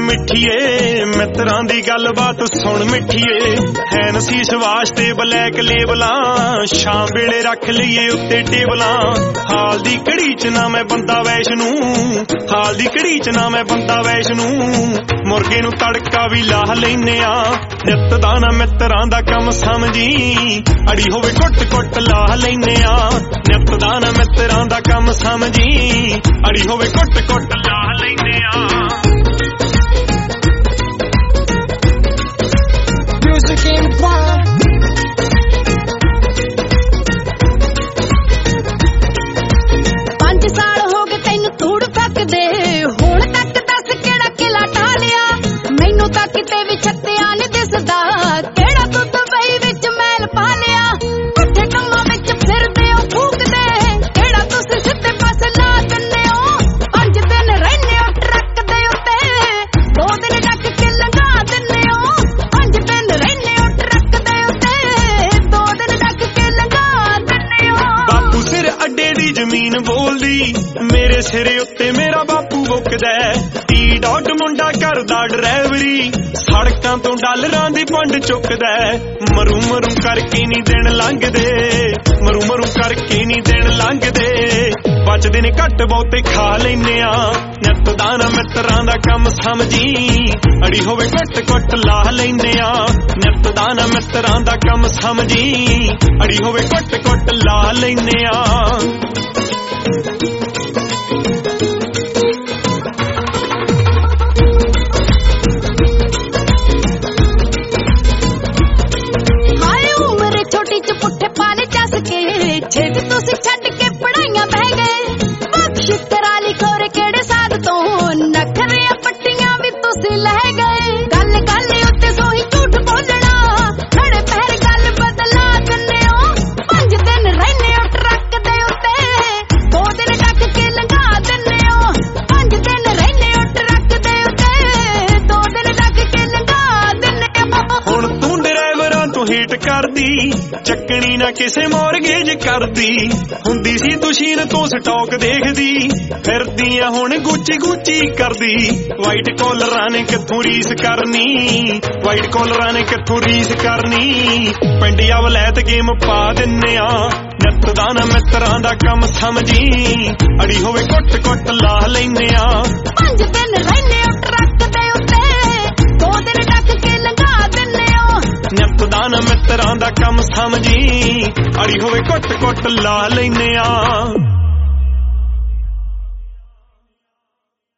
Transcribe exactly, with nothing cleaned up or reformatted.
मिठिए मित्रां दी गलबात सुन मिठिए है नसीस वास्ते ब्लैक लेबलां शाम वेले रख लईए उत्ते टेबलां हाल दी घड़ी च ना मैं बंदा वैशनू हाल दी घड़ी च ना मैं बंदा वैशनू मुर्गे नू तड़का भी लाह लैने आ नित दा ना मित्रां दा कम समझी अड़ी होवे कुट कुट लाह लैने आ नित दा ना मित्रां दा कम समझी अड़ी होवे कुट कुट लाह लैने आ Music in fire. पांच साल हो गए तैनू तूड़ फकदे हुण तक दस केड़ा किला टालिया मैनू तां किते भी छत्तिया नहीं दिसदा केड़ा तू दुबई विच मैल पा लिया पुठे कम्मां विच फिरदे हो फूकदे केड़ा तुसीं सिद्धे पासे ला दिंदे हो पंज दिन रहिंदे हो ट्रक दे उत्ते दो दिन ढक के लंघा दिंदे हो पंज दिन रहिंदे हो ट्रक दे उत्ते दो दिन ढक के लंघा दिंदे हो बापू सिर अड्डे दी जमीन बोलदी मेरे सिरे उत्ते मेरा बापू बुकदा टी डॉट मुंडा करदा ड्राइवरी सड़कां तो डालरां दी पंड चुकदा मरू मरू करके नी दिन लंघदे मरू मरू करके नी दिन लंघदे बचदे ने घट बहुते खा लैने आ नित दा ना मित्रां दा कम समझी अड़ी होवे घट घट लाह लैने आ नित दा ना मित्रां दा कम समझी अड़ी होवे घट घट लाह लैने आ हाय उम्र छोटी च पुट्ठे पाने चस के छेद तुसीं छड्ड के पढ़ाइयां बह गए बख्श करा ली खोरे केड़े साध तो नखरे पट्टियां भी तुसीं लह गए गल गल उत्ते सोही झूठ बोलना खड़े पैर गल बदला दिंदे हो पंज दिन रहिंदे हो ट्रक दे उत्ते दो दिन ढक के लंघा दिंदे हो पंज दिन रहिंदे हो ट्रक दे उत्ते दो दिन ढक के लंघा दिंदे हो हुण तूं ड्राइवरां तो हीट करदी ਚੱਕਣੀ ਨਾ ਕਿਸੇ ਮੌਰਗੇਜ ਕਰਦੀ ਹੁੰਦੀ ਸੀ ਤੁਸ਼ੀਨ ਤੋਂ ਸਟਾਕ ਦੇਖਦੀ ਫਿਰਦੀਆਂ ਹੁਣ ਗੁੱਚੀ ਗੁੱਚੀ ਕਰਦੀ ਵਾਈਟ ਕਾਲਰਾਂ ਨੇ ਕਿੱਥੋਂ ਰੀਸ ਕਰਨੀ ਵਾਈਟ ਕਾਲਰਾਂ ਨੇ ਕਿੱਥੋਂ ਰੀਸ ਕਰਨੀ ਪਿੰਡਿਆ ਵਲੈਤ ਗੇਮ ਪਾ ਦਿੰਨੇ ਆ ਨਿੱਤ ਦਾ ਨਾ ਮਿੱਤਰਾਂ ਦਾ ਕੰਮ ਸਮਝੀ ਅੜੀ ਹੋਵੇ ਕੁੱਟ ਕੁੱਟ ਲਾਹ ਲੈਨੇ ਆ ਪੰਜ ਦਿਨ ਰਹਿੰਦੇ ਹੋ ਟਰੱਕ ਦੇ ਉੱਤੇ ਦੋ ਦਿਨ ਢੱਕ ਕੇ ਲੰਘਾ ਦਿੰਦੇ ਹੋ ਨਿੱਤ ਦਾ ਨਾ ਮਿੱਤਰਾਂ ਦਾ ਕੰਮ ਸਮਝੀ ਅੜੀ ਹੋਵੇ ਕੁੱਟ ਕੁੱਟ ਲਾ ਲੈਨੇ ਆ